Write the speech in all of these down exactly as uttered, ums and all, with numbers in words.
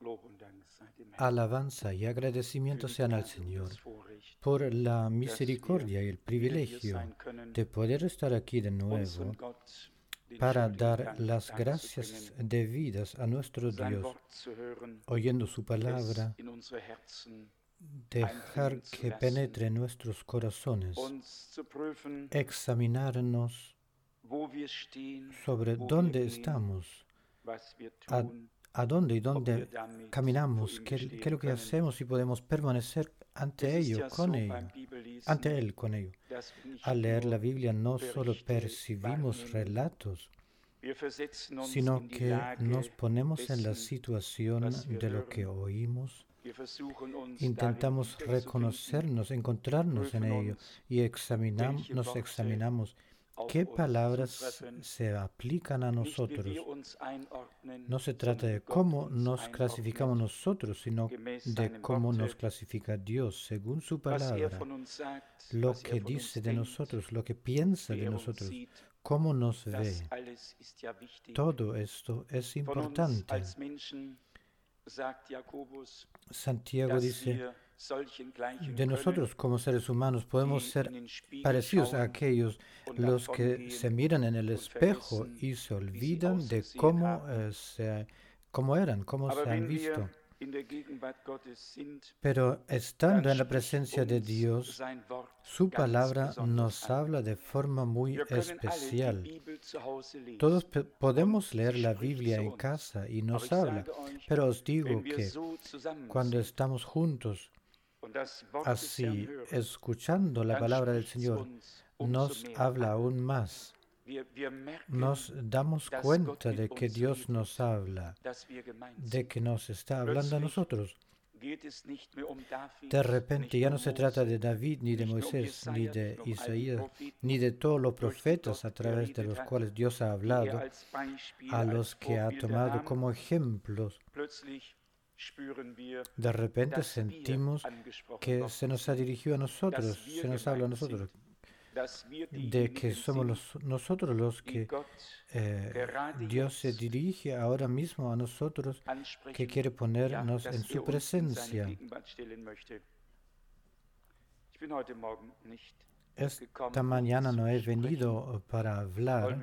Alabanza y agradecimiento sean al Señor por la misericordia y el privilegio de poder estar aquí de nuevo para dar las gracias debidas a nuestro Dios, oyendo su palabra, dejar que penetre en nuestros corazones, examinarnos sobre dónde estamos, a, a dónde y dónde caminamos, qué, qué es lo que hacemos y podemos permanecer ante ello, con ello, ante Él, con ello. Al leer la Biblia no solo percibimos relatos, sino que nos ponemos en la situación de lo que oímos, intentamos reconocernos, encontrarnos en ello y examinam, nos examinamos qué palabras se aplican a nosotros. No se trata de cómo nos clasificamos nosotros, sino de cómo nos clasifica Dios según su palabra, lo que dice de nosotros, lo que piensa de nosotros, cómo nos ve. Todo esto es importante. Santiago dice, de nosotros como seres humanos podemos ser parecidos a aquellos los que se miran en el espejo y se olvidan de cómo, eh, se, cómo eran, cómo se han visto. Pero estando en la presencia de Dios, su palabra nos habla de forma muy especial. Todos podemos leer la Biblia en casa y nos habla, pero os digo que cuando estamos juntos, así, escuchando la palabra del Señor, nos habla aún más. Nos damos cuenta de que Dios nos habla, de que nos está hablando a nosotros. De repente ya no se trata de David, ni de Moisés, ni de Isaías, ni de todos los profetas a través de los cuales Dios ha hablado, a los que ha tomado como ejemplos. De repente sentimos que se nos ha dirigido a nosotros, se nos habla a nosotros, de que somos los, nosotros los que eh, Dios se dirige ahora mismo a nosotros, que quiere ponernos en su presencia. Esta mañana no he venido para hablar.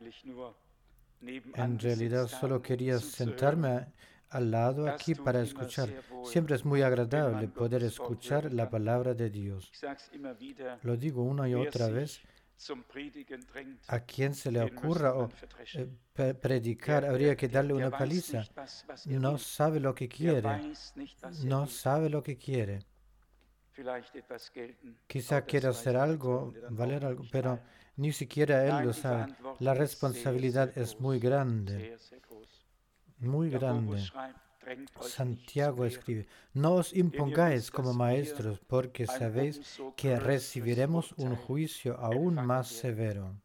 En realidad solo quería sentarme al lado aquí para escuchar. Siempre es muy agradable poder escuchar la palabra de Dios. Lo digo una y otra vez. A quien se le ocurra o, eh, predicar, habría que darle una paliza. No sabe lo que quiere. No sabe lo que quiere. Quizá quiera hacer algo, valer algo, pero ni siquiera él lo sabe. La responsabilidad es muy grande. Muy grande. Santiago escribe, no os impongáis como maestros, porque sabéis que recibiremos un juicio aún más severo.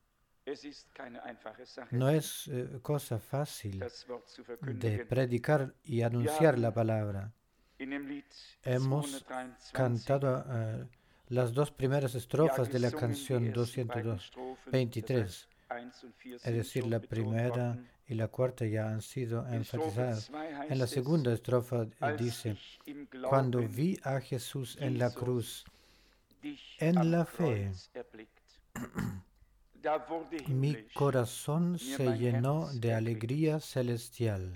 No es eh, cosa fácil de predicar y anunciar la palabra. Hemos cantado uh, las dos primeras estrofas de la canción doscientos veintitrés, es decir, la primera y la cuarta ya han sido enfatizadas. En la segunda estrofa dice, cuando vi a Jesús en la cruz, en la fe, mi corazón se llenó de alegría celestial.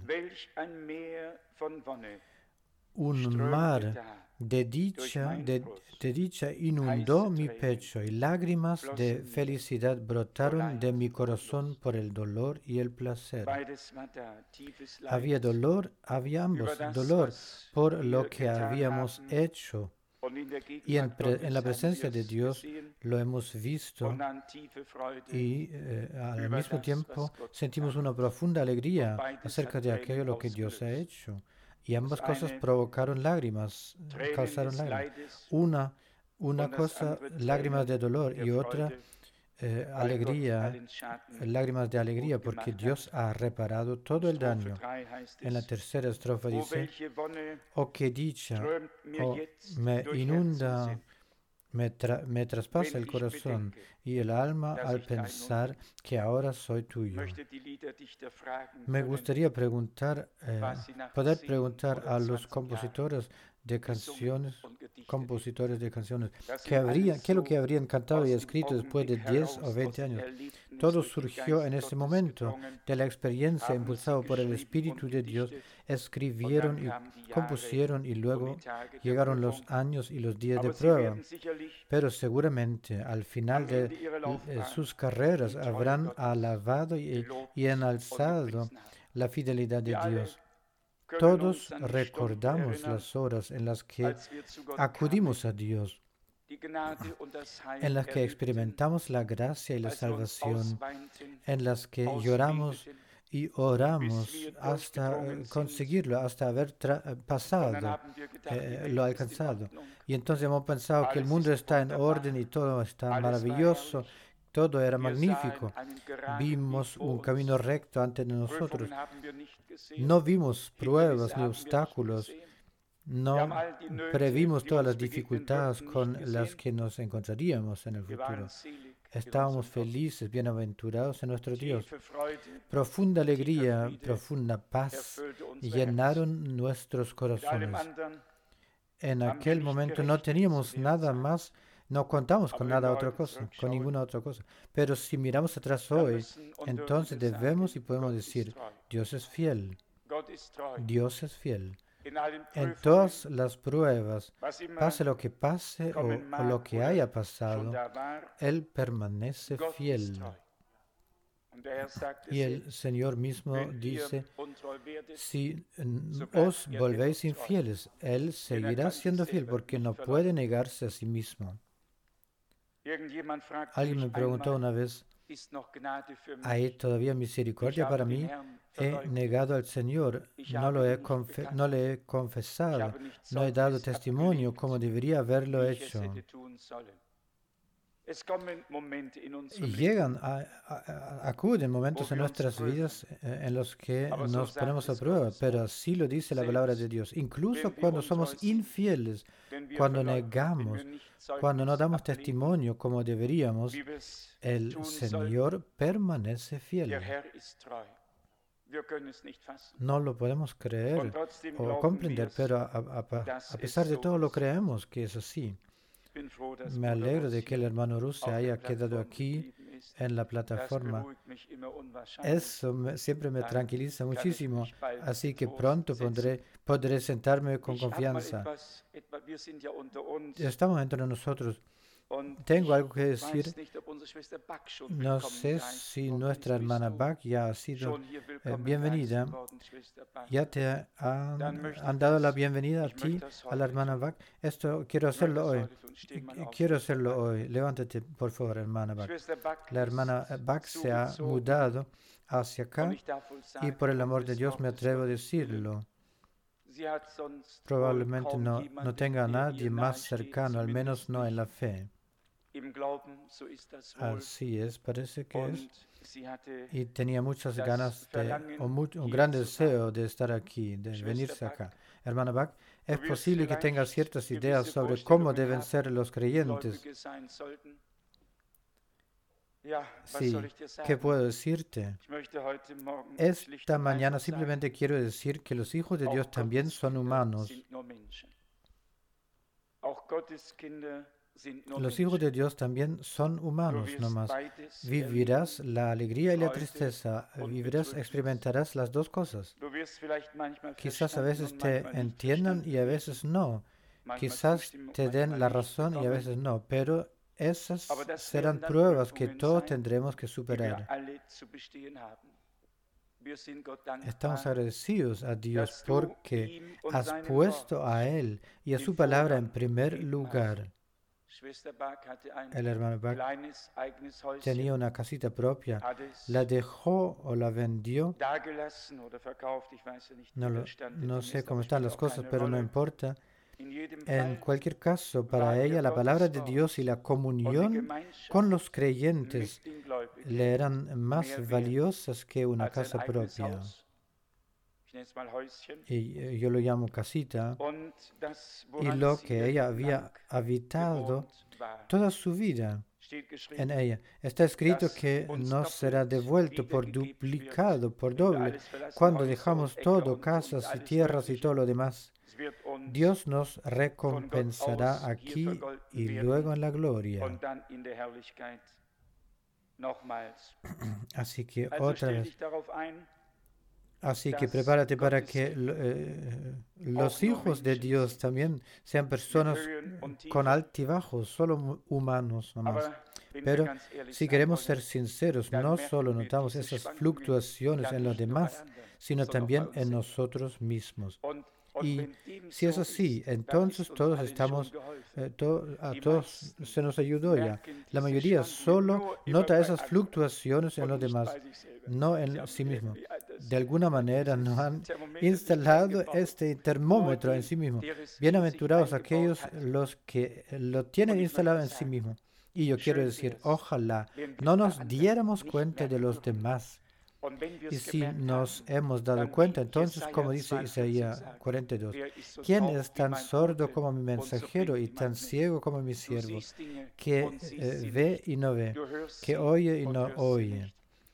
Un mar de dicha, de, de dicha inundó mi pecho y lágrimas de felicidad brotaron de mi corazón por el dolor y el placer. Había dolor, había ambos, dolor por lo que habíamos hecho. Y en, pre, en la presencia de Dios lo hemos visto y eh, al mismo tiempo sentimos una profunda alegría acerca de aquello lo que Dios ha hecho. Y ambas cosas provocaron lágrimas, causaron lágrimas. Una, una cosa, lágrimas de dolor, y otra, eh, alegría, lágrimas de alegría, porque Dios ha reparado todo el daño. En la tercera estrofa dice, oh, qué dicha, oh, me inunda Me, tra- me traspasa el corazón y el alma al pensar que ahora soy tuyo. Me gustaría preguntar, eh, poder preguntar a los compositores de canciones, compositores de canciones, ¿qué, habría, ¿qué es lo que habrían cantado y escrito después de diez o veinte años? Todo surgió en ese momento de la experiencia impulsado por el Espíritu de Dios, escribieron y compusieron y luego llegaron los años y los días de prueba. Pero seguramente al final de eh, sus carreras habrán alabado y, y enalzado la fidelidad de Dios. Todos recordamos las horas en las que acudimos a Dios, en las que experimentamos la gracia y la salvación, en las que lloramos y oramos hasta conseguirlo, hasta haber pasado, eh, lo alcanzado. Y entonces hemos pensado que el mundo está en orden y todo está maravilloso, todo era magnífico. Vimos un camino recto ante nosotros. No vimos pruebas ni obstáculos. No previmos todas las dificultades con las que nos encontraríamos en el futuro. Estábamos felices, bienaventurados en nuestro Dios. Profunda alegría, profunda paz llenaron nuestros corazones. En aquel momento no teníamos nada más, no contamos con nada otra cosa, con ninguna otra cosa. Pero si miramos atrás hoy, entonces debemos y podemos decir, Dios es fiel. Dios es fiel. En todas las pruebas, pase lo que pase o, o lo que haya pasado, Él permanece fiel. Y el Señor mismo dice, si os volvéis infieles, Él seguirá siendo fiel porque no puede negarse a sí mismo. Alguien me preguntó una vez, ¿hay todavía misericordia para mí? He negado al Señor, no, lo he confe- no le he confesado, no he dado testimonio como debería haberlo hecho. Y llegan, a, a, a, acuden momentos en nuestras vidas en los que nos ponemos a prueba, pero así lo dice la palabra de Dios. Incluso cuando somos infieles, cuando negamos, cuando no damos testimonio como deberíamos, el Señor permanece fiel. No lo podemos creer o comprender, pero a, a, a pesar de todo lo creemos que es así. Me alegro de que el hermano Rus se haya quedado aquí en la plataforma. Eso me, siempre me tranquiliza muchísimo, así que pronto podré, podré sentarme con confianza. Estamos entre nosotros. Tengo algo que decir. No sé si nuestra hermana Bach ya ha sido eh, bienvenida. Ya te han, han dado la bienvenida a ti, a la hermana Bach. Esto quiero hacerlo hoy. Quiero hacerlo hoy. Levántate, por favor, hermana Bach. La hermana Bach se ha mudado hacia acá y por el amor de Dios me atrevo a decirlo. Probablemente no, no tenga a nadie más cercano, al menos no en la fe. Así es, parece que es. Y tenía muchas ganas, de, o muy, un gran deseo de estar aquí, de venirse acá. Hermana Bach, es posible que tenga ciertas ideas sobre cómo deben ser los creyentes. Sí, ¿qué puedo decirte? Esta mañana simplemente quiero decir que los hijos de Dios también son humanos. Los hijos de Dios también son humanos nomás. Vivirás la alegría y la tristeza, vivirás, experimentarás las dos cosas. Quizás a veces te entiendan y a veces no. Quizás te den la razón y a veces no, pero esas serán pruebas que todos tendremos que superar. Estamos agradecidos a Dios porque has puesto a Él y a su palabra en primer lugar. El hermano Bach tenía una casita propia, la dejó o la vendió. No, lo, no sé cómo están las cosas, pero no importa. En cualquier caso, para ella la palabra de Dios y la comunión con los creyentes le eran más valiosas que una casa propia. y eh, yo lo llamo casita, y lo que ella había habitado toda su vida en ella. Está escrito que nos será devuelto por duplicado, por doble, cuando dejamos todo, casas y tierras y todo lo demás. Dios nos recompensará aquí y luego en la gloria. Así que otra vez. Así que prepárate para que eh, los hijos de Dios también sean personas con altibajos, solo humanos nomás. Pero si queremos ser sinceros, no solo notamos esas fluctuaciones en los demás, sino también en nosotros mismos. Y si es así, entonces todos estamos, eh, to, a todos se nos ayudó ya. La mayoría solo nota esas fluctuaciones en los demás, no en sí mismo. De alguna manera no han instalado este termómetro en sí mismo. Bienaventurados aquellos los que lo tienen instalado en sí mismo. Y yo quiero decir, ojalá no nos diéramos cuenta de los demás. Y si nos hemos dado cuenta, entonces, como dice Isaías cuarenta y dos, ¿quién es tan sordo como mi mensajero y tan ciego como mi siervo, que eh, ve y no ve, que oye y no oye?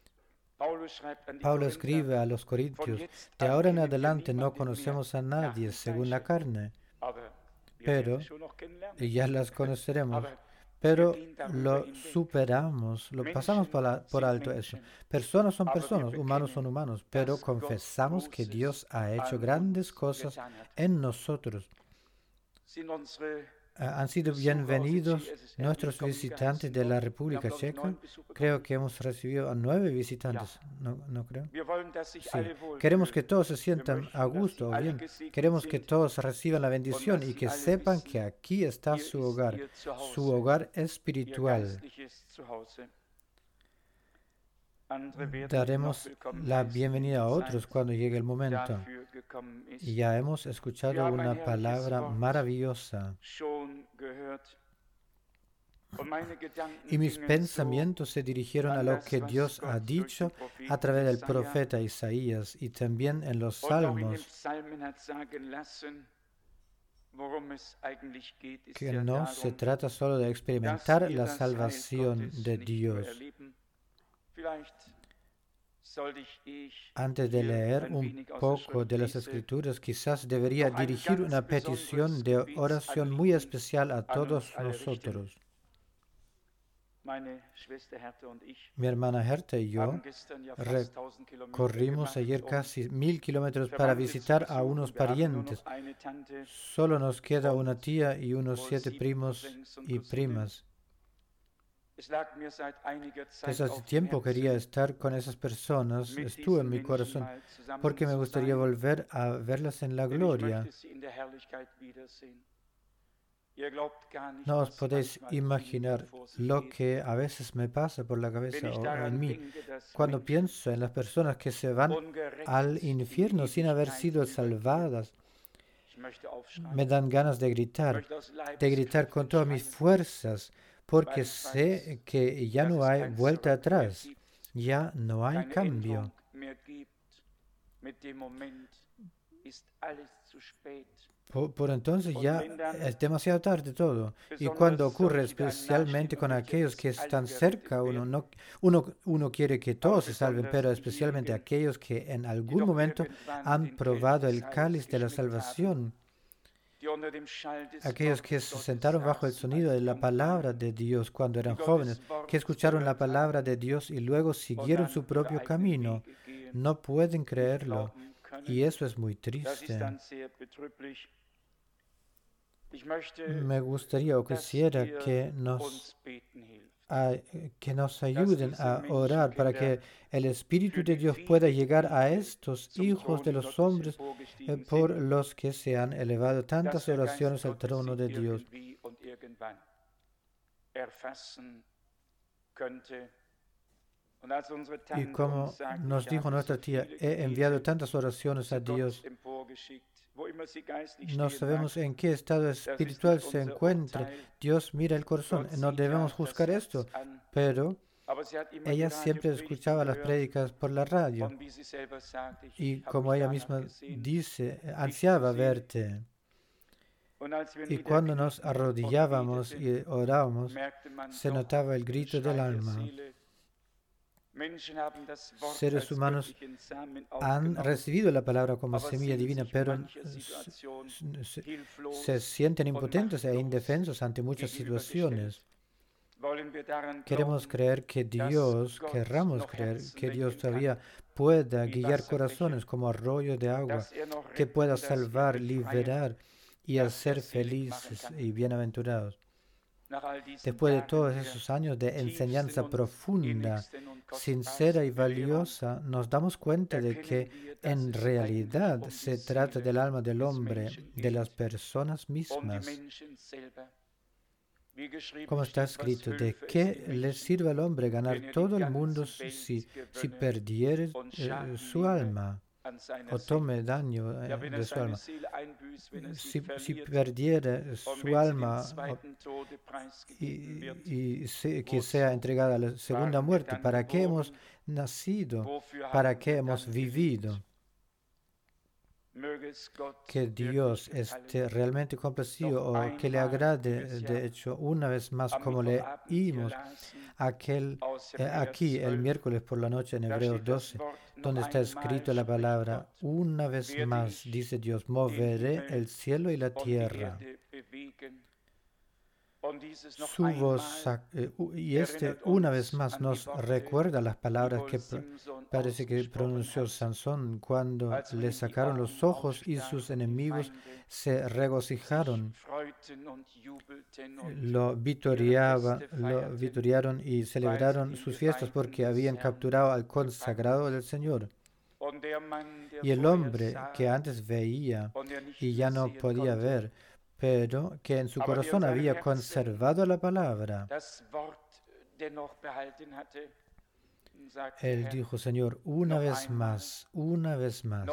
Pablo escribe a los Corintios, de ahora en adelante no conocemos a nadie según la carne, pero ya las conoceremos. Pero lo superamos, lo pasamos por, la, por alto eso. Personas son personas, humanos son humanos, pero confesamos que Dios ha hecho grandes cosas en nosotros. Han sido bienvenidos nuestros visitantes de la República Checa. Creo que hemos recibido a nueve visitantes, ¿no, no creo? Sí. Queremos que todos se sientan a gusto o bien. Queremos que todos reciban la bendición y que sepan que aquí está su hogar, su hogar espiritual. Daremos la bienvenida a otros cuando llegue el momento. Y ya hemos escuchado una palabra maravillosa. Y mis pensamientos se dirigieron a lo que Dios ha dicho a través del profeta Isaías y también en los salmos, que no se trata solo de experimentar la salvación de Dios. Antes de leer un poco de las Escrituras, quizás debería dirigir una petición de oración muy especial a todos nosotros. Mi hermana Herta y yo recorrimos ayer casi mil kilómetros para visitar a unos parientes. Solo nos queda una tía y unos siete primos y primas. Desde hace tiempo quería estar con esas personas, estuvo en mi corazón, porque me gustaría volver a verlas en la gloria. No os podéis imaginar lo que a veces me pasa por la cabeza o en mí cuando pienso en las personas que se van al infierno sin haber sido salvadas. Me dan ganas de gritar, de gritar con todas mis fuerzas, porque sé que ya no hay vuelta atrás, ya no hay cambio. Por, por entonces ya es demasiado tarde todo. Y cuando ocurre, especialmente con aquellos que están cerca, uno, no, uno, uno quiere que todos se salven, pero especialmente aquellos que en algún momento han probado el cáliz de la salvación. Aquellos que se sentaron bajo el sonido de la palabra de Dios cuando eran jóvenes, que escucharon la palabra de Dios y luego siguieron su propio camino, no pueden creerlo. Y eso es muy triste. Me gustaría o quisiera que nos, a, que nos ayuden a orar para que el Espíritu de Dios pueda llegar a estos hijos de los hombres eh, por los que se han elevado tantas oraciones al trono de Dios. Y como nos dijo nuestra tía, he enviado tantas oraciones a Dios. No sabemos en qué estado espiritual se encuentra. Dios mira el corazón. No debemos juzgar esto, pero Ella siempre escuchaba las prédicas por la radio y, como ella misma dice, ansiaba verte. Y cuando nos arrodillábamos y orábamos, se notaba el grito del alma. Seres humanos han recibido la palabra como semilla divina, pero se, se sienten impotentes e indefensos ante muchas situaciones. Queremos creer que Dios, querramos creer que Dios todavía pueda guiar corazones como arroyo de agua, que pueda salvar, liberar y hacer felices y bienaventurados. Después de todos esos años de enseñanza profunda, sincera y valiosa, nos damos cuenta de que en realidad se trata del alma del hombre, de las personas mismas. Como está escrito, ¿de qué le sirve al hombre ganar todo el mundo si, si perdiere eh, su alma o tome daño eh, de su alma? Si, si perdiere su alma o, y, y se, que sea entregada a la segunda muerte, ¿para qué hemos nacido? ¿Para qué hemos vivido? Que Dios esté realmente complacido o que le agrade, de hecho, una vez más, como leímos aquel, eh, aquí el miércoles por la noche en Hebreos doce, donde está escrito la palabra, una vez más, dice Dios, moveré el cielo y la tierra. Su voz, eh, y este una vez más nos recuerda las palabras que parece que pronunció Sansón cuando le sacaron los ojos y sus enemigos se regocijaron, lo vitoriaban, lo vitoriaron y celebraron sus fiestas porque habían capturado al consagrado del Señor. Y el hombre que antes veía y ya no podía ver, pero que en su corazón había conservado la palabra, él dijo, Señor, una vez más, una vez más.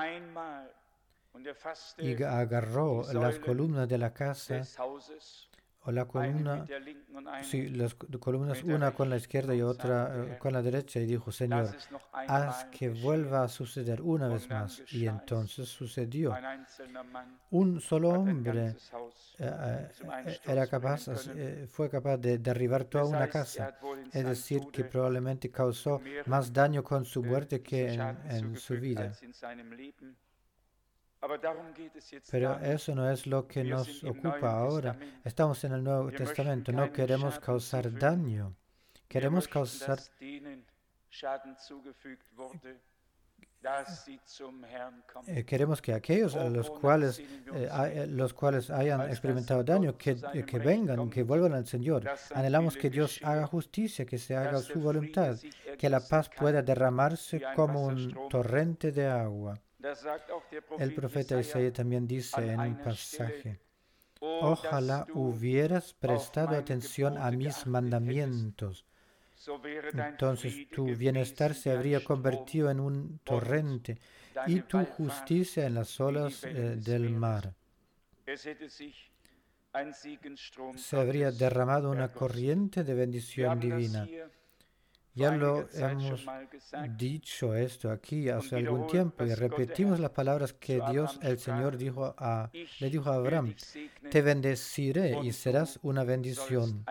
Y agarró las columnas de la casa, o la columna, sí, las columnas, una con la izquierda y otra uh, con la derecha, y dijo, Señor, haz que vuelva a suceder una vez más. Y entonces sucedió. Un solo hombre uh, era capaz, uh, fue capaz de derribar toda una casa, es decir, que probablemente causó más daño con su muerte que en, en su vida. Pero eso no es lo que nos ocupa ahora. Estamos en el Nuevo Testamento. No queremos causar daño. Queremos causar... Eh, queremos que aquellos a los cuales, eh, a, los cuales hayan experimentado daño, que, eh, que vengan, que vuelvan al Señor. Anhelamos que Dios haga justicia, que se haga su voluntad, que la paz pueda derramarse como un torrente de agua. El profeta Isaías también dice en un pasaje, ojalá hubieras prestado atención a mis mandamientos. Entonces tu bienestar se habría convertido en un torrente y tu justicia en las olas eh, del mar. Se habría derramado una corriente de bendición divina. Ya lo hemos dicho esto aquí hace algún tiempo y repetimos las palabras que Dios, el Señor, dijo a, le dijo a Abraham, te bendeciré y serás una bendición,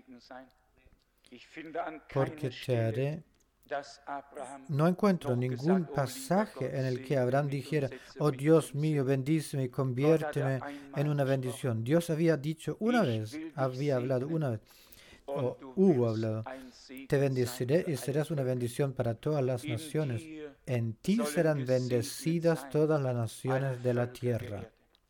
porque te haré. No encuentro ningún pasaje en el que Abraham dijera, oh Dios mío, bendíceme y conviérteme en una bendición. Dios había dicho una vez, había hablado una vez, o hubo hablado, te bendeciré y serás una bendición para todas las naciones. En ti serán bendecidas todas las naciones de la tierra.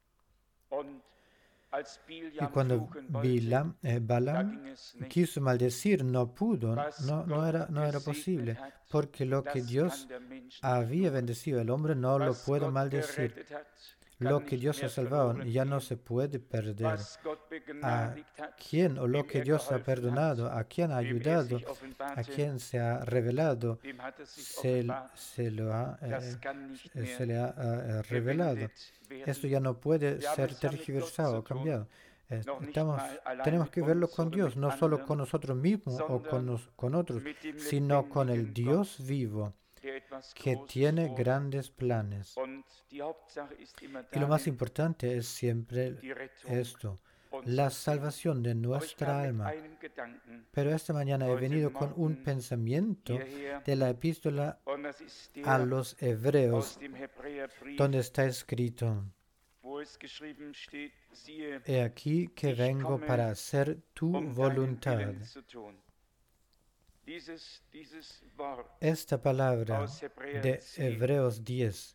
Y cuando Bilam, eh, Balaam quiso maldecir, no pudo, no, no, era, no era posible, porque lo que Dios había bendecido al hombre no lo puede maldecir. Lo que Dios ha salvado ya no se puede perder. A quien o lo que Dios ha perdonado, a quien ha ayudado, a quien se ha revelado, se, se, lo ha, eh, se le ha eh, revelado. Esto ya no puede ser tergiversado o cambiado. Estamos, tenemos que verlo con Dios, no solo con nosotros mismos o con, nos, con otros, sino con el Dios vivo, que tiene grandes planes. Y lo más importante es siempre esto, la salvación de nuestra alma. Pero esta mañana he venido con un pensamiento de la epístola a los Hebreos, donde está escrito: He aquí que vengo para hacer tu voluntad. Esta palabra de Hebreos diez,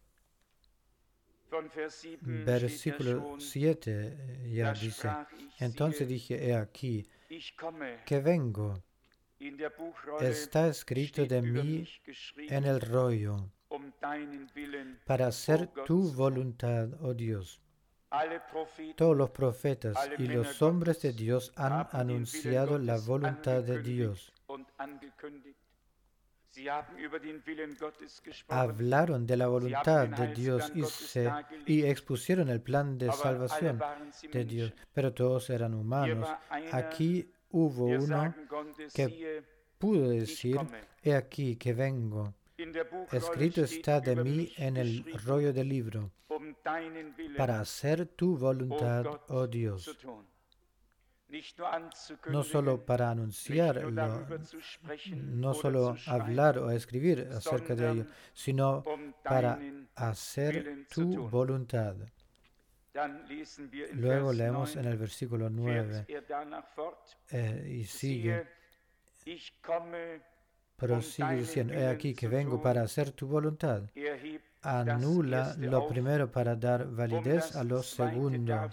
versículo siete, ya dice: Entonces dije, he aquí que vengo. Está escrito de mí en el rollo, para hacer tu voluntad, oh Dios. Todos los profetas y los hombres de Dios han anunciado la voluntad de Dios. Hablaron de la voluntad de Dios y, se, y expusieron el plan de salvación de Dios, pero todos eran humanos. Aquí hubo uno que pudo decir, he aquí que vengo. Escrito está de mí en el rollo del libro, para hacer tu voluntad, oh Dios. No solo para anunciarlo, no solo hablar o escribir acerca de ello, sino para hacer tu voluntad. Luego leemos en el versículo nueve, eh, y sigue, pero sigue diciendo, he aquí que vengo para hacer tu voluntad. Anula lo primero para dar validez a lo segundo.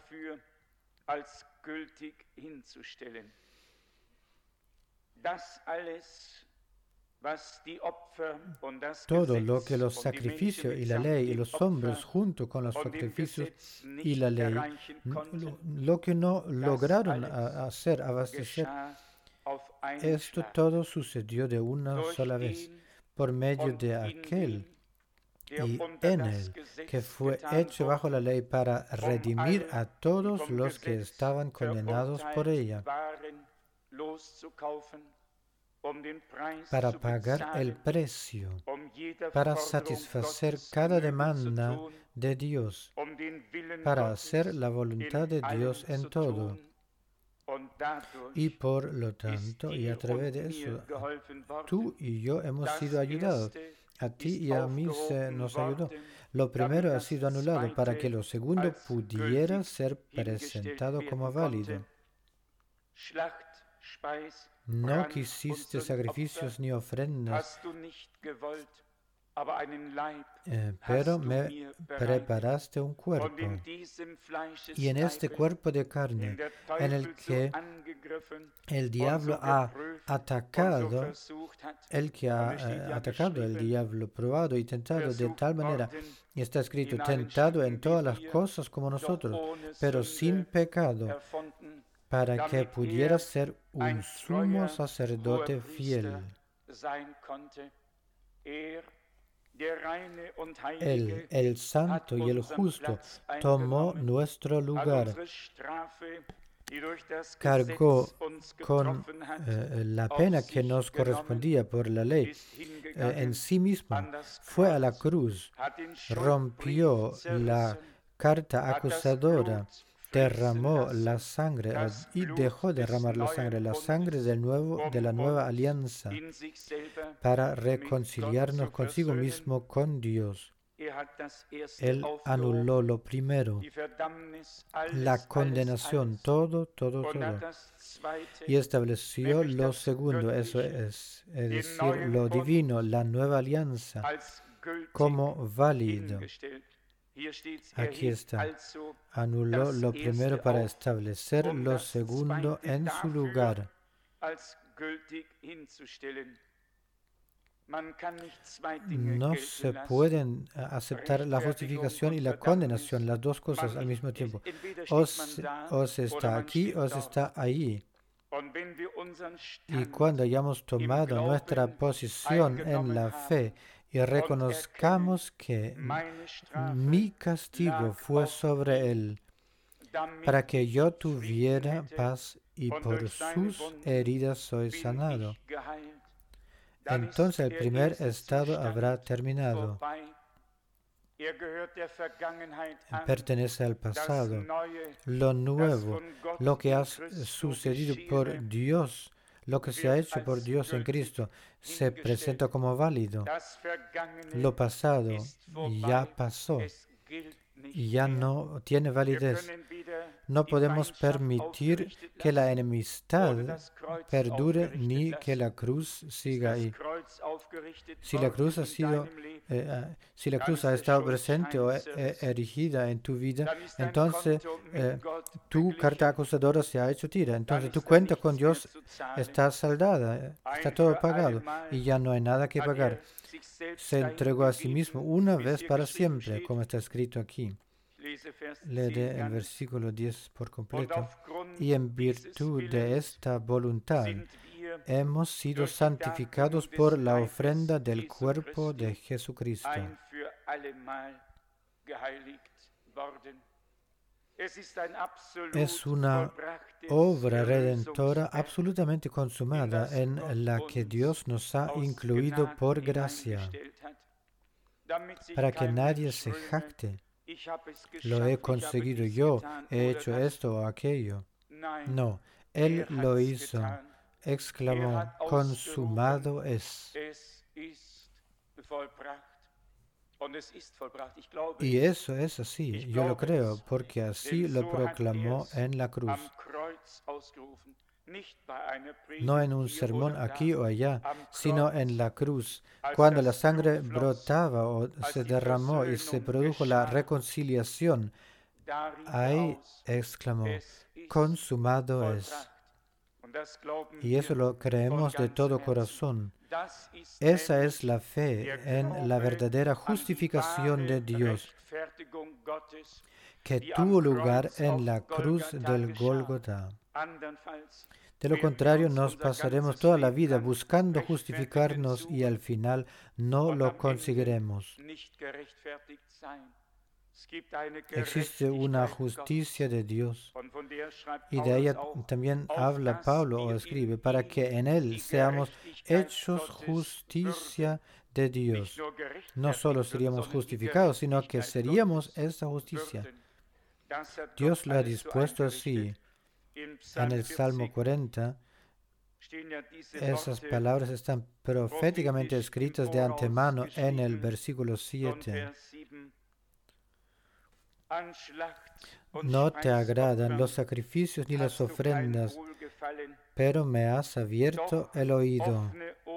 Todo lo que los sacrificios y la ley y los hombres junto con los sacrificios y la ley, lo que no lograron hacer, abastecer, esto todo sucedió de una sola vez, por medio de aquel y en él, que fue hecho bajo la ley para redimir a todos los que estaban condenados por ella, para pagar el precio, para satisfacer cada demanda de Dios, para hacer la voluntad de Dios en todo. Y por lo tanto, y a través de eso, tú y yo hemos sido ayudados. A ti y a mí se nos ayudó. Lo primero ha sido anulado para que lo segundo pudiera ser presentado como válido. No quisiste sacrificios ni ofrendas, eh, pero me preparaste un cuerpo. Y en este cuerpo de carne, en el que el diablo ha atacado, el que ha eh, atacado el diablo, probado y tentado de tal manera, y está escrito, tentado en todas las cosas como nosotros, pero sin pecado, para que pudiera ser un sumo sacerdote fiel. Él, el santo y el justo, tomó nuestro lugar, cargó con eh, la pena que nos correspondía por la ley eh, en sí mismo, fue a la cruz, rompió la carta acusadora, derramó la sangre y dejó derramar la sangre, la sangre del nuevo, de la nueva alianza, para reconciliarnos consigo mismo con Dios. Él anuló lo primero, la condenación, todo, todo, todo, y estableció lo segundo, eso es, es decir, lo divino, la nueva alianza, como válido. Aquí está. Anuló lo primero para establecer lo segundo en su lugar. No se pueden aceptar la justificación y la condenación, las dos cosas al mismo tiempo. O se, o se está aquí o se está ahí. Y cuando hayamos tomado nuestra posición en la fe y reconozcamos que mi castigo fue sobre él, para que yo tuviera paz y por sus heridas soy sanado. Entonces el primer estado habrá terminado. Pertenece al pasado. Lo nuevo, lo que ha sucedido por Dios, lo que se ha hecho por Dios en Cristo, se presenta como válido. Lo pasado ya pasó y ya no tiene validez. No podemos permitir que la enemistad perdure ni que la cruz siga ahí. Si la cruz ha sido, eh, si la cruz ha estado presente o eh, erigida en tu vida, entonces eh, tu carta acusadora se ha hecho tira. Entonces tu cuenta con Dios está saldada, está todo pagado y ya no hay nada que pagar. Se entregó a sí mismo una vez para siempre, como está escrito aquí. Leeré el versículo diez por completo. Y en virtud de esta voluntad hemos sido santificados por la ofrenda del cuerpo de Jesucristo. Es una obra redentora absolutamente consumada en la que Dios nos ha incluido por gracia, para que nadie se jacte. Lo he conseguido yo, he hecho esto o aquello. No, Él lo hizo. Exclamó, consumado es. Y eso es así, yo lo creo, porque así lo proclamó en la cruz. No en un sermón aquí o allá, sino en la cruz. Cuando la sangre brotaba o se derramó y se produjo la reconciliación, ahí exclamó, consumado es. Y eso lo creemos de todo corazón. Esa es la fe en la verdadera justificación de Dios, que tuvo lugar en la cruz del Gólgota. De lo contrario, nos pasaremos toda la vida buscando justificarnos y al final no lo conseguiremos. Existe una justicia de Dios y de ella también habla Pablo o escribe, para que en él seamos hechos justicia de Dios. No solo seríamos justificados, sino que seríamos esa justicia. Dios lo ha dispuesto así. En el Salmo cuarenta, esas palabras están proféticamente escritas de antemano en el versículo siete. No te agradan los sacrificios ni las ofrendas, pero me has abierto el oído.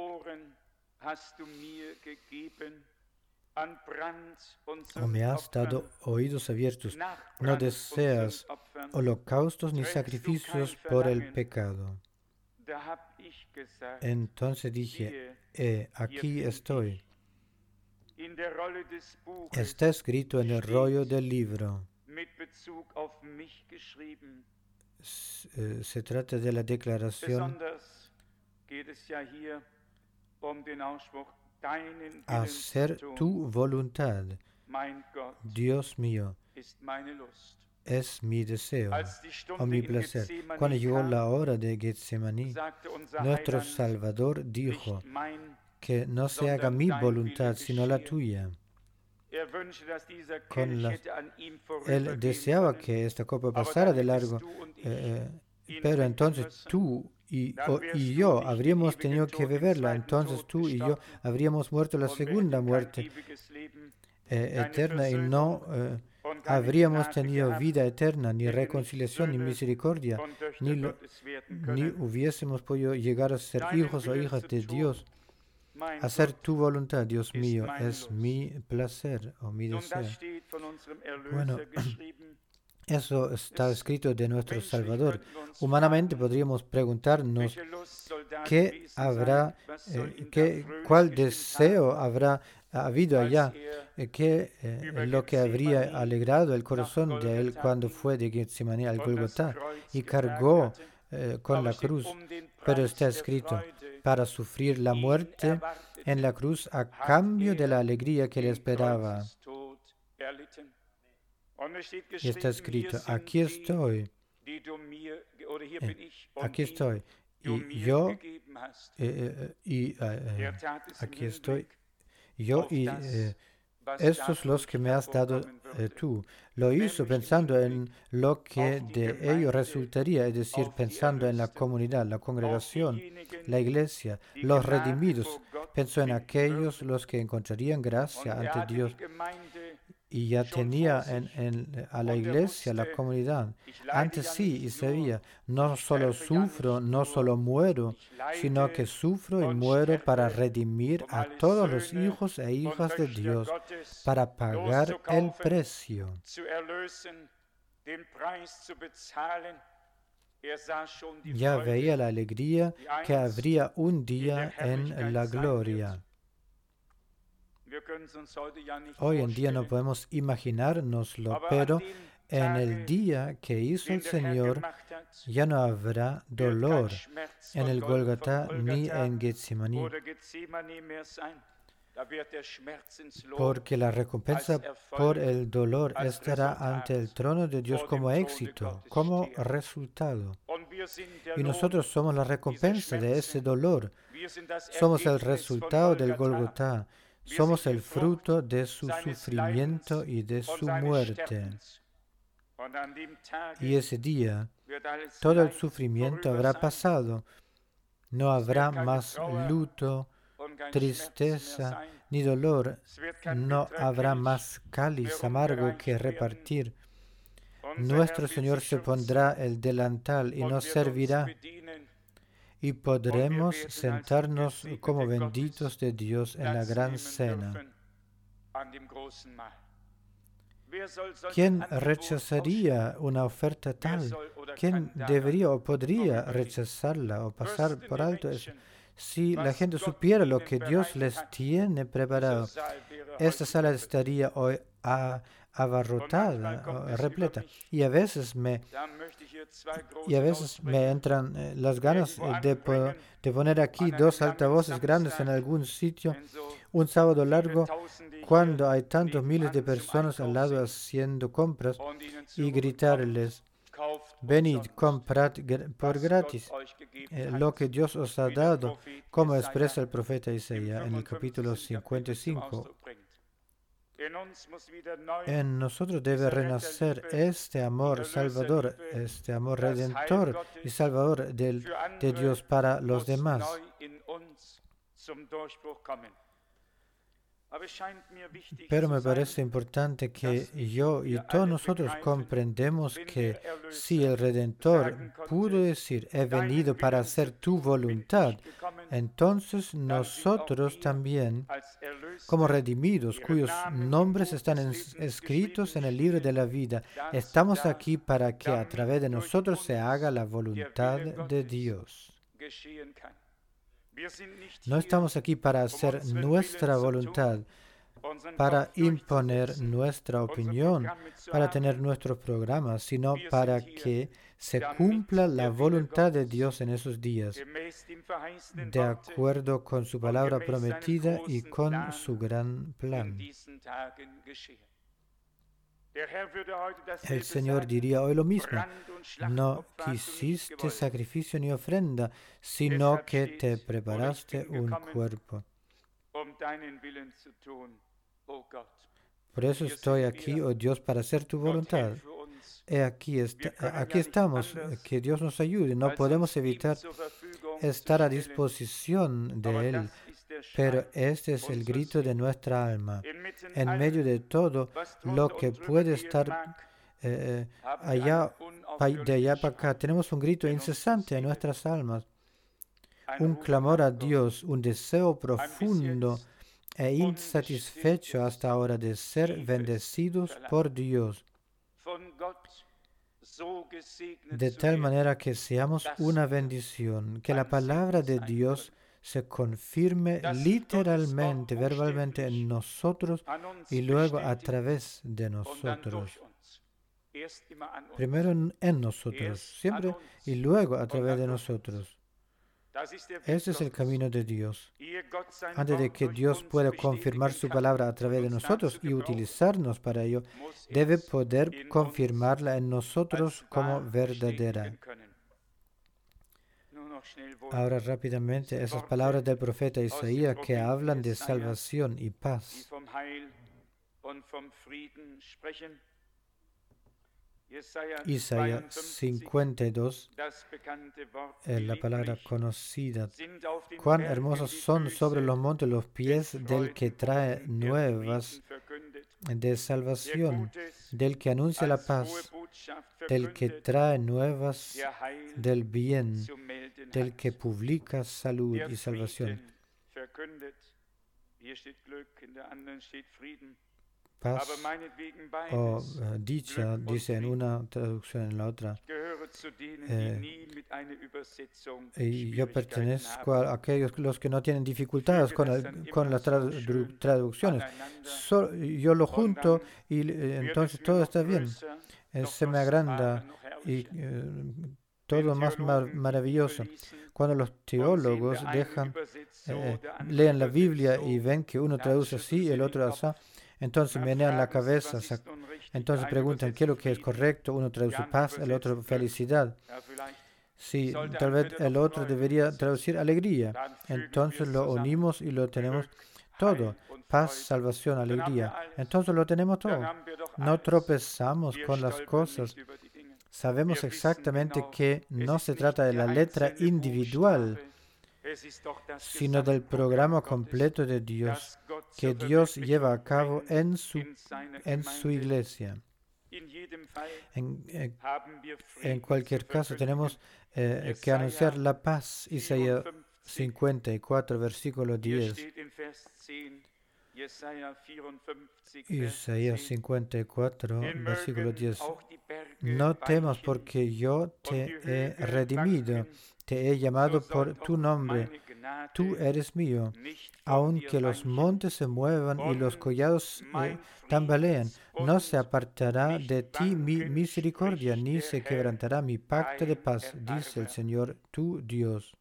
O me has dado oídos abiertos. No deseas holocaustos ni sacrificios por el pecado. Entonces dije, eh, aquí estoy. Está escrito en el rollo del libro. Se, se trata de la declaración. Hacer tu voluntad, Dios mío, es mi deseo o mi placer. Cuando llegó la hora de Getsemaní, nuestro Salvador dijo que no se haga mi voluntad, sino la tuya. Con la, él deseaba que esta copa pasara de largo, eh, pero entonces tú y, o, y yo habríamos tenido que beberla, entonces tú y yo habríamos muerto la segunda muerte eh, eterna y no eh, habríamos tenido vida eterna, ni reconciliación, ni misericordia, ni, lo, ni hubiésemos podido llegar a ser hijos o hijas de Dios. Hacer tu voluntad, Dios mío, es mi placer o mi deseo. Bueno, eso está escrito de nuestro Salvador. Humanamente podríamos preguntarnos qué habrá, eh, qué, cuál deseo habrá habido allá, eh, qué eh, lo que habría alegrado el corazón de él cuando fue de Getsemaní al Golgotá y cargó eh, con la cruz. Pero está escrito, para sufrir la muerte en la cruz a cambio de la alegría que le esperaba. Y está escrito, aquí estoy, eh, aquí estoy, y yo, eh, eh, y eh, aquí estoy, yo y eh, estos los que me has dado eh, tú. Lo hizo pensando en lo que de ello resultaría, es decir, pensando en la comunidad, la congregación, la iglesia, los redimidos. Pensó en aquellos los que encontrarían gracia ante Dios. Y ya tenía en, en, a la iglesia, la comunidad. Antes sí, y sabía, no solo sufro, no solo muero, sino que sufro y muero para redimir a todos los hijos e hijas de Dios, para pagar el precio. Ya veía la alegría que habría un día en la gloria. Hoy en día no podemos imaginárnoslo, pero en el día que hizo el Señor ya no habrá dolor en el Gólgota ni en Getsemaní, porque la recompensa por el dolor estará ante el trono de Dios como éxito, como resultado. Y nosotros somos la recompensa de ese dolor. Somos el resultado del Gólgota. Somos el fruto de su sufrimiento y de su muerte. Y ese día, todo el sufrimiento habrá pasado. No habrá más luto, tristeza, ni dolor. No habrá más cáliz amargo que repartir. Nuestro Señor se pondrá el delantal y nos servirá. Y podremos sentarnos como benditos de Dios en la gran cena. ¿Quién rechazaría una oferta tal? ¿Quién debería o podría rechazarla o pasar por alto eso? Si la gente supiera lo que Dios les tiene preparado, esta sala estaría hoy a abarrotada, o repleta. Y a veces me, y a veces me entran eh, las ganas eh, de, po de poner aquí dos altavoces grandes en algún sitio, un sábado largo, cuando hay tantos miles de personas al lado haciendo compras, y gritarles, venid, comprad gr por gratis eh, lo que Dios os ha dado, como expresa el profeta Isaías en el capítulo cincuenta y cinco. En nosotros debe renacer este amor salvador, este amor redentor y salvador del, de Dios para los demás. Pero me parece importante que yo y todos nosotros comprendemos que si el Redentor pudo decir, he venido para hacer tu voluntad, entonces nosotros también, como redimidos, cuyos nombres están en, escritos en el libro de la vida, estamos aquí para que a través de nosotros se haga la voluntad de Dios. No estamos aquí para hacer nuestra voluntad, para imponer nuestra opinión, para tener nuestros programas, sino para que se cumpla la voluntad de Dios en esos días, de acuerdo con su palabra prometida y con su gran plan. El Señor diría hoy lo mismo, no quisiste sacrificio ni ofrenda, sino que te preparaste un cuerpo. Por eso estoy aquí, oh Dios, para hacer tu voluntad. He aquí, est aquí estamos, que Dios nos ayude. No podemos evitar estar a disposición de Él, pero este es el grito de nuestra alma. En medio de todo lo que puede estar eh, allá, de allá para acá, tenemos un grito incesante en nuestras almas, un clamor a Dios, un deseo profundo e insatisfecho hasta ahora de ser bendecidos por Dios, de tal manera que seamos una bendición, que la palabra de Dios se confirme literalmente, verbalmente en nosotros y luego a través de nosotros. Primero en nosotros, siempre, y luego a través de nosotros. Ese es el camino de Dios. Antes de que Dios pueda confirmar su palabra a través de nosotros y utilizarnos para ello, debe poder confirmarla en nosotros como verdadera. Ahora rápidamente esas palabras del profeta Isaías que hablan de salvación y paz. Isaías cincuenta y dos, eh, la palabra conocida. Cuán hermosos son sobre los montes los pies del que trae nuevas de salvación, del que anuncia la paz, del que trae nuevas del bien, del que publica salud y salvación. Paz o uh, dicha, dice en una traducción, en la otra. Eh, y yo pertenezco a aquellos los que no tienen dificultades con, el, con las tradu traducciones. So, yo lo junto y eh, entonces todo está bien. Eh, se me agranda y eh, todo más mar maravilloso. Cuando los teólogos dejan, eh, leen la Biblia y ven que uno traduce así y el otro así, entonces menean la cabeza, entonces preguntan qué es lo que es correcto, uno traduce paz, el otro felicidad. Sí, tal vez el otro debería traducir alegría. Entonces lo unimos y lo tenemos todo. Paz, salvación, alegría. Entonces lo tenemos todo. No tropezamos con las cosas. Sabemos exactamente que no se trata de la letra individual, sino del programa completo de Dios que Dios lleva a cabo en su, en su iglesia. En, eh, en cualquier caso, tenemos eh, que anunciar la paz. Isaías cincuenta y cuatro, versículo diez. Isaías cincuenta y cuatro, versículo diez. No temas porque yo te he redimido, te he llamado por tu nombre, tú eres mío. Aunque los montes se muevan y los collados eh, tambalean, no se apartará de ti mi misericordia, ni se quebrantará mi pacto de paz, dice el Señor tu Dios.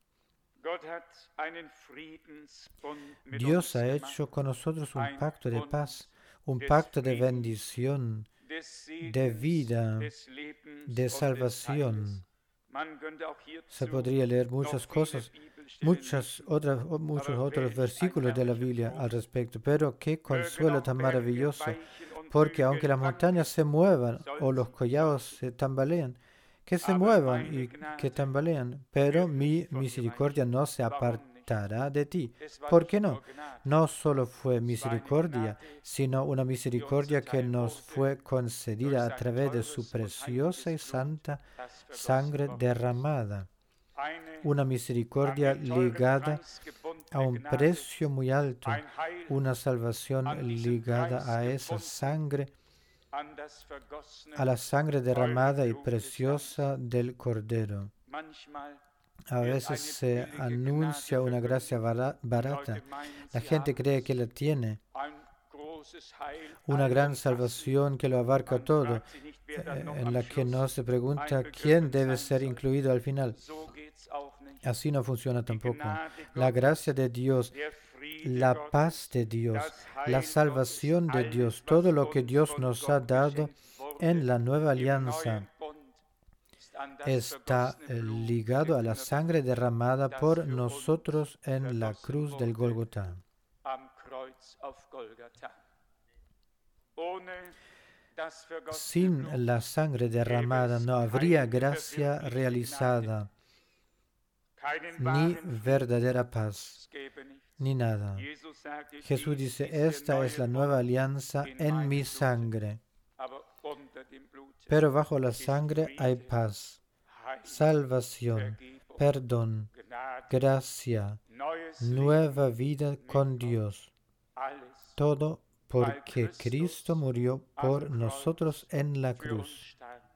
Dios ha hecho con nosotros un pacto de paz, un pacto de bendición, de vida, de salvación. Se podría leer muchas cosas, muchas otras, muchos otros versículos de la Biblia al respecto, pero qué consuelo tan maravilloso, porque aunque las montañas se muevan o los collados se tambalean, que se muevan y que tambalean, pero mi misericordia no se apartará de ti. ¿Por qué no? No solo fue misericordia, sino una misericordia que nos fue concedida a través de su preciosa y santa sangre derramada. Una misericordia ligada a un precio muy alto, una salvación ligada a esa sangre, a la sangre derramada y preciosa del Cordero. A veces se anuncia una gracia barata. La gente cree que la tiene. Una gran salvación que lo abarca todo, eh, en la que no se pregunta quién debe ser incluido al final. Así no funciona tampoco. La gracia de Dios, la paz de Dios, la salvación de Dios, todo lo que Dios nos ha dado en la nueva alianza está ligado a la sangre derramada por nosotros en la cruz del Gólgota. Sin la sangre derramada no habría gracia realizada, ni verdadera paz, ni nada. Jesús dice, esta es la nueva alianza en mi sangre. Pero bajo la sangre hay paz, salvación, perdón, gracia, nueva vida con Dios. Todo porque Cristo murió por nosotros en la cruz.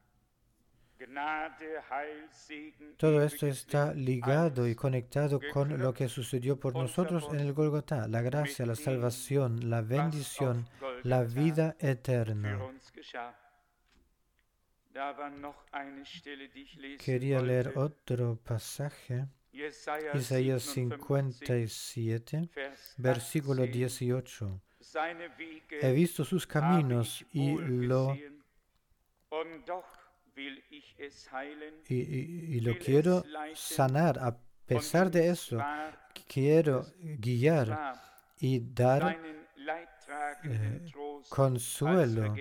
Todo esto está ligado y conectado con lo que sucedió por nosotros en el Gólgota, la gracia, la salvación, la bendición, la vida eterna. Quería leer otro pasaje Isaías cincuenta y siete, versículo dieciocho. He visto sus caminos y lo, y, y, y lo quiero sanar. A pesar de eso, quiero guiar y dar eh, consuelo.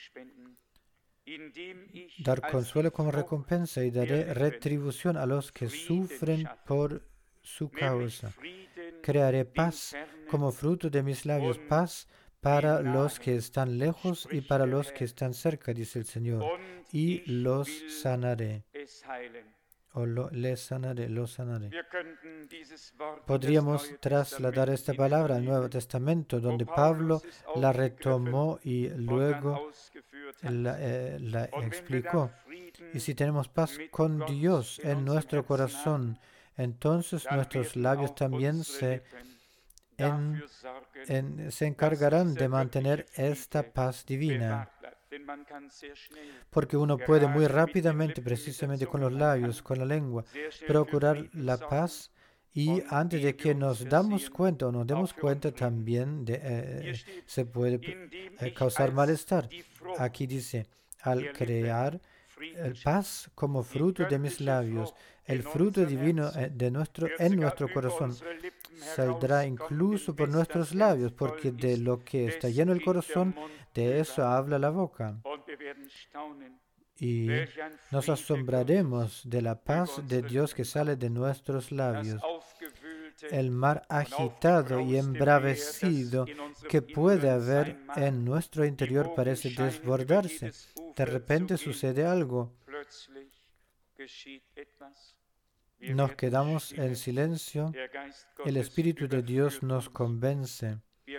Dar consuelo como recompensa y daré retribución a los que sufren por su causa. Crearé paz como fruto de mis labios, paz para los que están lejos y para los que están cerca, dice el Señor, y los sanaré. O lo, les sanaré, los sanaré. Podríamos trasladar esta palabra al Nuevo Testamento, donde Pablo la retomó y luego la, eh, la explicó. Y si tenemos paz con Dios en nuestro corazón, entonces nuestros labios también se, en, en, se encargarán de mantener esta paz divina. Porque uno puede muy rápidamente, precisamente con los labios, con la lengua, procurar la paz y antes de que nos damos cuenta o nos demos cuenta también de, eh, se puede eh, causar malestar. Aquí dice, al crear el paz como fruto de mis labios, el fruto divino de nuestro, en nuestro corazón saldrá incluso por nuestros labios, porque de lo que está lleno el corazón, de eso habla la boca. Y nos asombraremos de la paz de Dios que sale de nuestros labios. El mar agitado y embravecido que puede haber en nuestro interior parece desbordarse. De repente sucede algo. Nos quedamos en silencio. El Espíritu de Dios nos convence.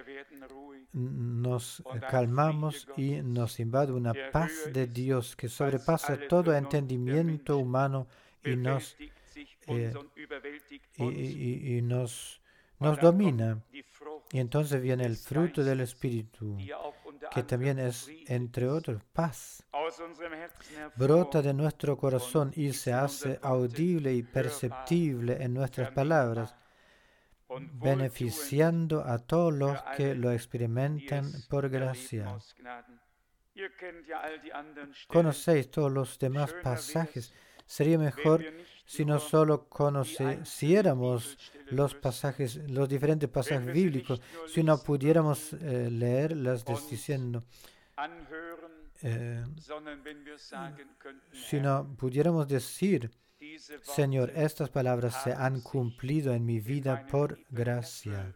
Nos calmamos y nos invade una paz de Dios que sobrepasa todo entendimiento humano y nos, eh, y, y, y nos, nos domina. Y entonces viene el fruto del Espíritu, que también es, entre otros, paz. Brota de nuestro corazón y se hace audible y perceptible en nuestras palabras, beneficiando a todos los que lo experimentan por gracia. Conocéis todos los demás pasajes. Sería mejor si no solo conociéramos los pasajes, los diferentes pasajes bíblicos, si no pudiéramos eh, leerlas diciendo, eh, si no pudiéramos decir, Señor, estas palabras se han cumplido en mi vida por gracia.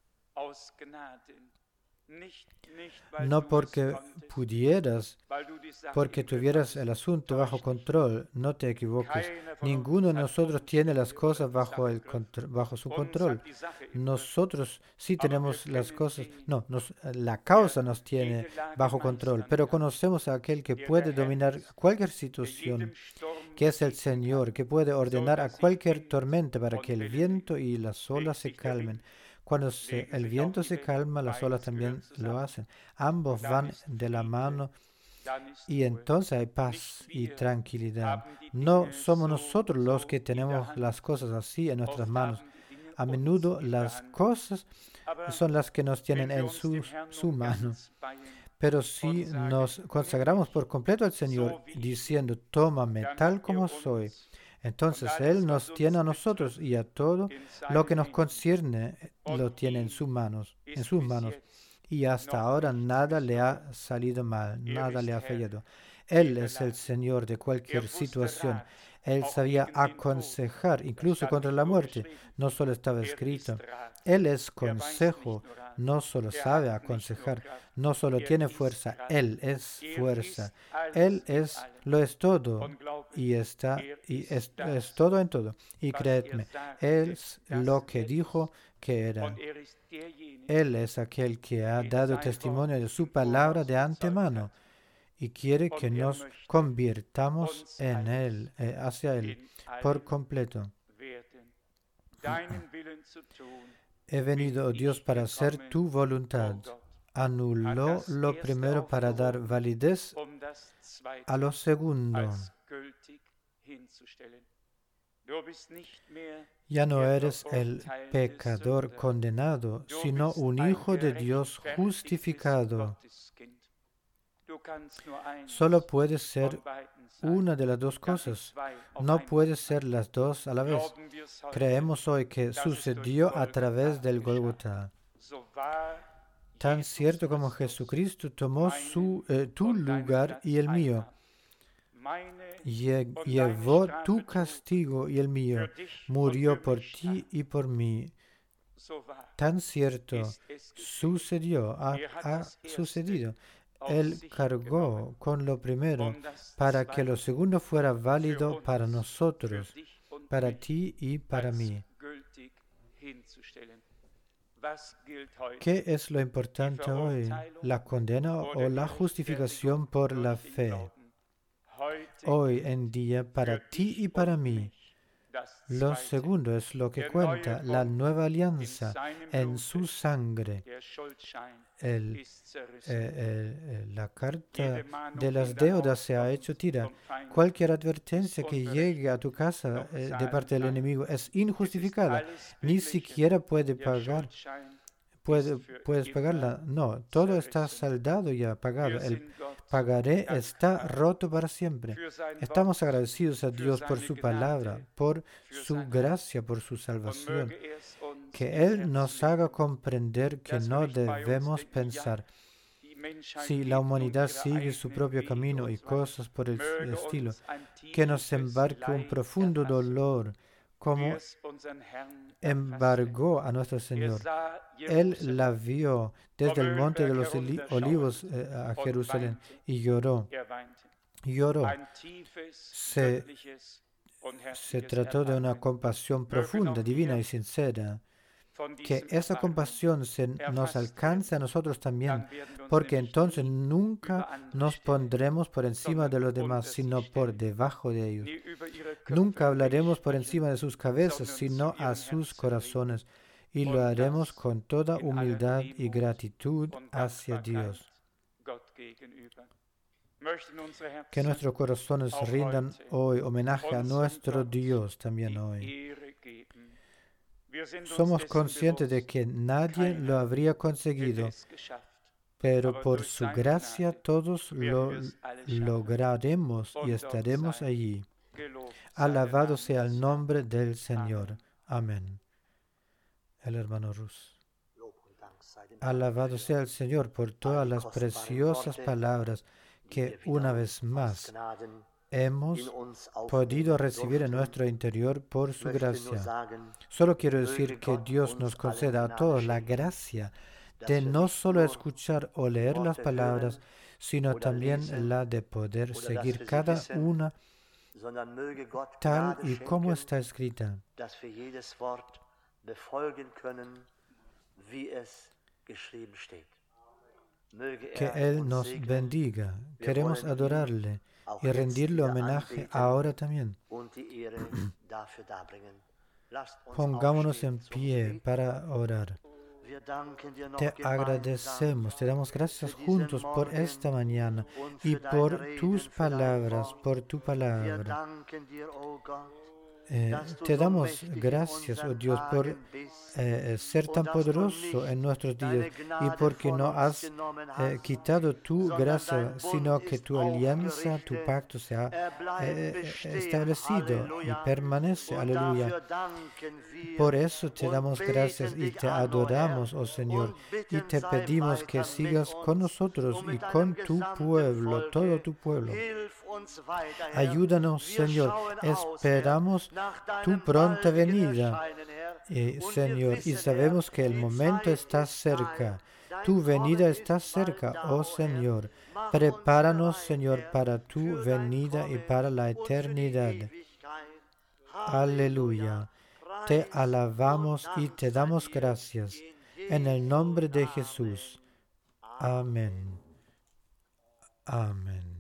No porque pudieras, porque tuvieras el asunto bajo control, no te equivoques. Ninguno de nosotros tiene las cosas bajo, el bajo su control. Nosotros sí tenemos las cosas, no, nos, la causa nos tiene bajo control, pero conocemos a aquel que puede dominar cualquier situación, que es el Señor, que puede ordenar a cualquier tormenta para que el viento y las olas se calmen. Cuando se, el viento se calma, las olas también lo hacen. Ambos van de la mano y entonces hay paz y tranquilidad. No somos nosotros los que tenemos las cosas así en nuestras manos. A menudo las cosas son las que nos tienen en su, su mano. Pero si nos consagramos por completo al Señor, diciendo, tómame tal como soy, entonces Él nos tiene a nosotros y a todo lo que nos concierne lo tiene en sus manos, en sus manos. Y hasta ahora nada le ha salido mal, nada le ha fallado. Él es el Señor de cualquier situación. Él sabía aconsejar, incluso contra la muerte. No solo estaba escrito. Él es consejo, no solo sabe aconsejar, no solo tiene fuerza, Él es fuerza. Él es, lo es todo y está, y es, es todo en todo. Y creedme, Él es lo que dijo que era. Él es aquel que ha dado testimonio de su palabra de antemano y quiere que nos convirtamos en Él, eh, hacia Él, por completo. He venido, oh Dios, para hacer tu voluntad. Anuló lo primero para dar validez a lo segundo. Ya no eres el pecador condenado, sino un hijo de Dios justificado. Solo puedes ser una de las dos cosas. No puedes ser las dos a la vez. Creemos hoy que sucedió a través del Gólgota. Tan cierto como Jesucristo tomó su, eh, tu lugar y el mío, Lle- llevó tu castigo y el mío, murió por ti y por mí. Tan cierto sucedió, ha, ha sucedido. Él cargó con lo primero para que lo segundo fuera válido para nosotros, para ti y para mí. ¿Qué es lo importante hoy? ¿La condena o la justificación por la fe? Hoy en día, para ti y para mí, lo segundo es lo que cuenta, la nueva alianza en su sangre. El, eh, eh, la carta de las deudas se ha hecho tira. Cualquier advertencia que llegue a tu casa eh, de parte del enemigo es injustificada. Ni siquiera puede pagar. Puede, puedes pagarla. No, todo está saldado y pagado. El pagaré está roto para siempre. Estamos agradecidos a Dios por su palabra, por su gracia, por su salvación. Que Él nos haga comprender que no debemos pensar. Si la humanidad sigue su propio camino y cosas por el estilo, que nos embarque un profundo dolor, como embargó a nuestro Señor. Él la vio desde el monte de los olivos eh, a Jerusalén y lloró. Lloró. Se, se trató de una compasión profunda, divina y sincera. Que esa compasión se nos alcance a nosotros también, porque entonces nunca nos pondremos por encima de los demás, sino por debajo de ellos. Nunca hablaremos por encima de sus cabezas, sino a sus corazones, y lo haremos con toda humildad y gratitud hacia Dios. Que nuestros corazones rindan hoy homenaje a nuestro Dios también hoy. Somos conscientes de que nadie lo habría conseguido, pero por su gracia todos lo lograremos y estaremos allí. Alabado sea el nombre del Señor. Amén. El hermano Rus. Alabado sea el Señor por todas las preciosas palabras que una vez más hemos podido recibir en nuestro interior por su gracia. Solo quiero decir que Dios nos conceda a todos la gracia de no solo escuchar o leer las palabras, sino también la de poder seguir cada una tal y como está escrita. Que Él nos bendiga. Queremos adorarle y rendirle homenaje ahora también. Pongámonos en pie para orar. Te agradecemos, te damos gracias juntos por esta mañana y por tus palabras, por tu palabra. Eh, te damos gracias, oh Dios, por eh, ser tan poderoso en nuestros días y porque no has eh, quitado tu gracia, sino que tu alianza, tu pacto se ha eh, establecido y permanece. Aleluya. Por eso te damos gracias y te adoramos, oh Señor, y te pedimos que sigas con nosotros y con tu pueblo, todo tu pueblo. Ayúdanos, Señor. Esperamos tu pronta venida, eh, Señor, y sabemos que el momento está cerca. Tu venida está cerca, oh Señor. Prepáranos, Señor, para tu venida y para la eternidad. Aleluya. Te alabamos y te damos gracias. En el nombre de Jesús. Amén. Amén.